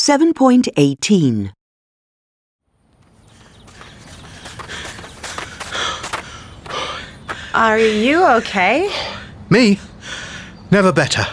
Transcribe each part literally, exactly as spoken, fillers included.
seven point eighteen. Are you okay? Me? Never better.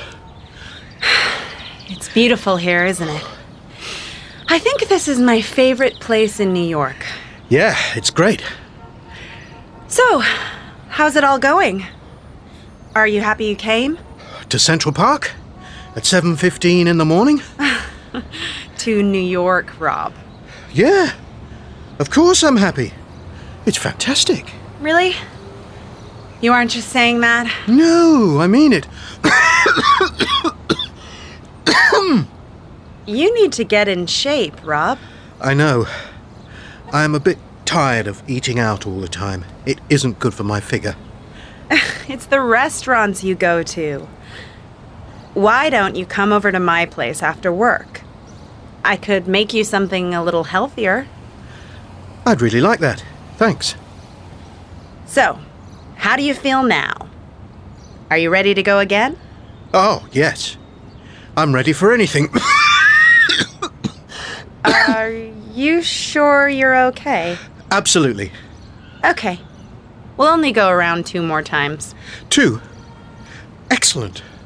It's beautiful here, isn't it? I think this is my favorite place in New York. Yeah, it's great. So, how's it all going? Are you happy you came? To Central Park? At seven fifteen in the morning? To New York, Rob. Yeah. Of course I'm happy. It's fantastic. Really? You aren't just saying that? No, I mean it. You need to get in shape, Rob. I know. I'm a bit tired of eating out all the time. It isn't good for my figure. It's the restaurants you go to. Why don't you come over to my place after work? I could make you something a little healthier. I'd really like that. Thanks. So, how do you feel now? Are you ready to go again? Oh, yes. I'm ready for anything. Are you sure you're okay? Absolutely. Okay. We'll only go around two more times. Two. Excellent.